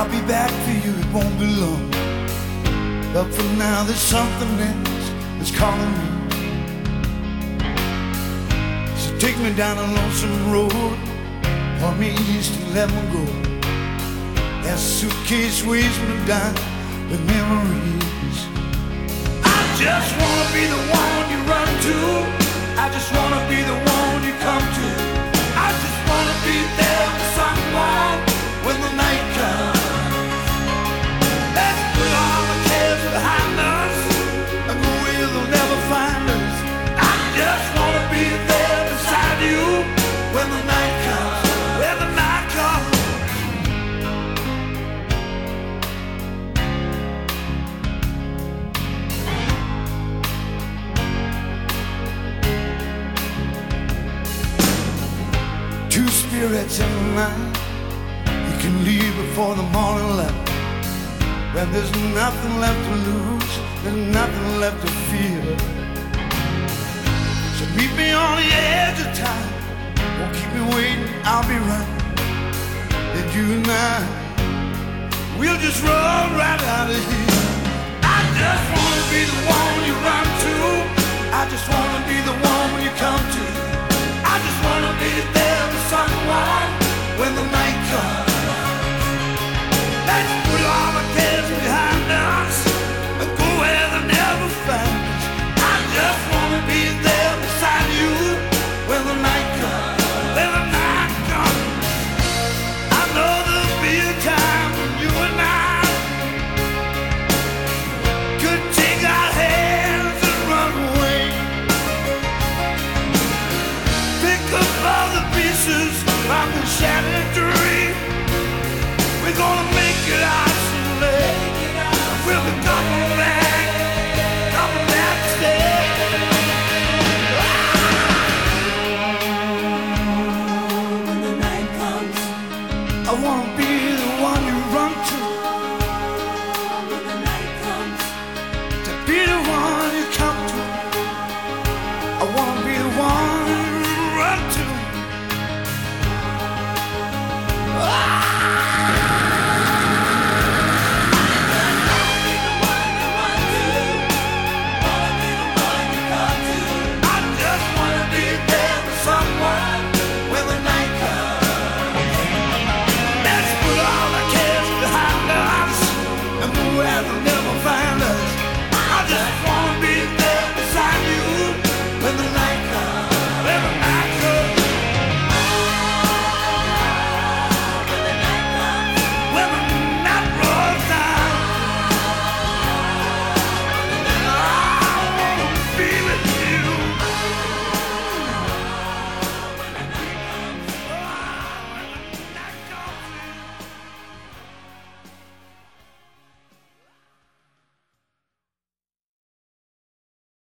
I'll be back for you, it won't be long. But for now there's something else that's calling me. So take me down a lonesome road, point me east and let me go. That suitcase weighs me down with memories. I just wanna be the one you run to. I just wanna be the one you come to. I just wanna be there for someone when the night comes. Let's put all the cares behind us and go where they'll never find us. I just wanna be there beside you when the night comes. When the night comes. Two spirits in the night. You can leave before the morning light. When there's nothing left to lose, there's nothing left to fear. So meet me on the edge of time. Don't keep me waiting, I'll be right. Then you and I, we'll just run right out of here. I just wanna be the one you run to.